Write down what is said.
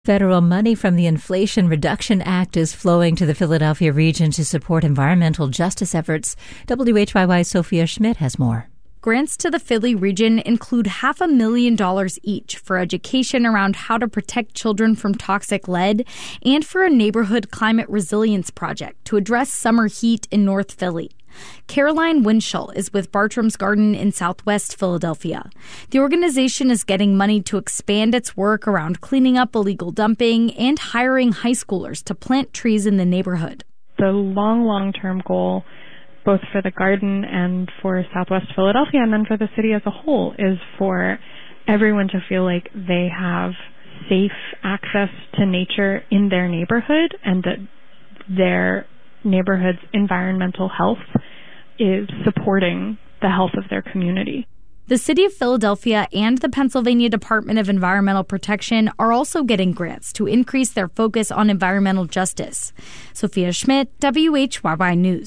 Federal money from the Inflation Reduction Act is flowing to the Philadelphia region to support environmental justice efforts. WHYY's Sophia Schmidt has more. Grants to the Philly region include $500,000 each for education around how to protect children from toxic lead and for a neighborhood climate resilience project to address summer heat in North Philly. Caroline Winchell is with Bartram's Garden in Southwest Philadelphia. The organization is getting money to expand its work around cleaning up illegal dumping and hiring high schoolers to plant trees in the neighborhood. The long-term goal, both for the garden and for Southwest Philadelphia and then for the city as a whole, is for everyone to feel like they have safe access to nature in their neighborhood and that their neighborhood's environmental health is supporting the health of their community. The City of Philadelphia and the Pennsylvania Department of Environmental Protection are also getting grants to increase their focus on environmental justice. Sophia Schmidt, WHYY News.